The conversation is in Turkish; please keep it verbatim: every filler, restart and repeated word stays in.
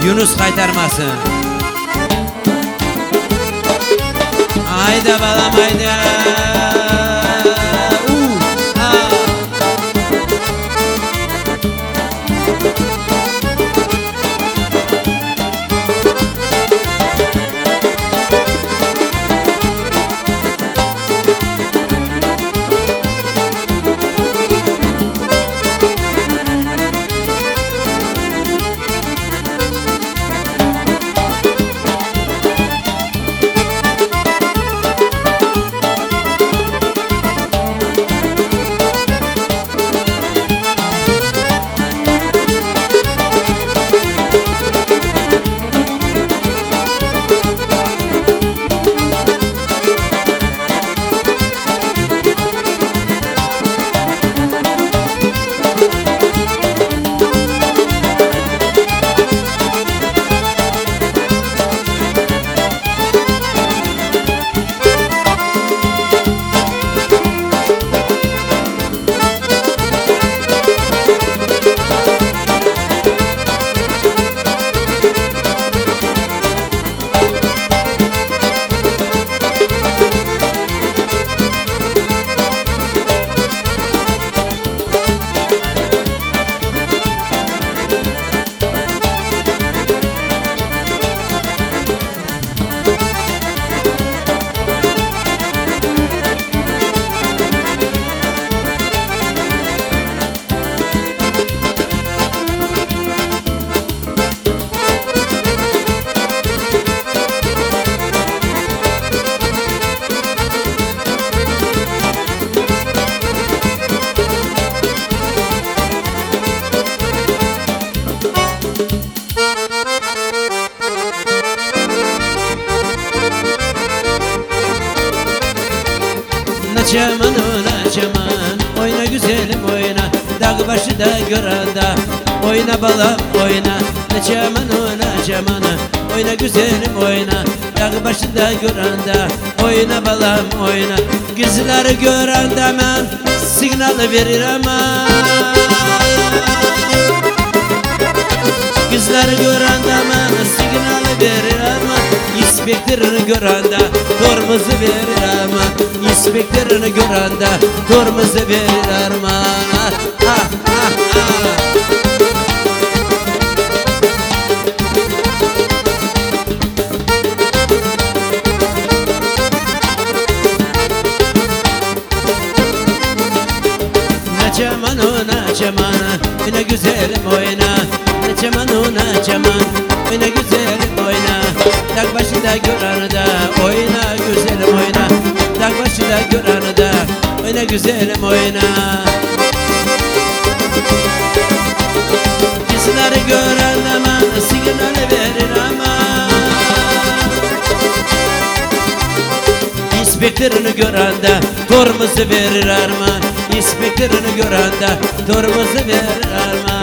Yunus kaytarmasın. Haydi balam haydi. Uh, ha. Naçaman o naçaman, oyna güzelim oyna, dağ başı da göranda, oyna balam oyna. Naçaman o naçaman, oyna güzelim oyna, dağ başı da göranda, oyna balam oyna. Kızları göranda men signal verir ama, kızları göranda men signal verir ama, İspektörünü göranda tormuzu verir ama, İspektörünü göranda tormuzu verir arman. Ah, ah, ah, ah. Naçaman o naçaman, oyna güzelim oyna. Naçaman o naçaman, oyna güzelim oyna. Dağ başında göranı da oyna güzelim oyna. Dağ başında göranı da oyna güzelim oyna. Kızları gören aman signal verir ama, İspektörünü göranda tormuzu verir arman. İspektörünü göranda tormuzu verir arman.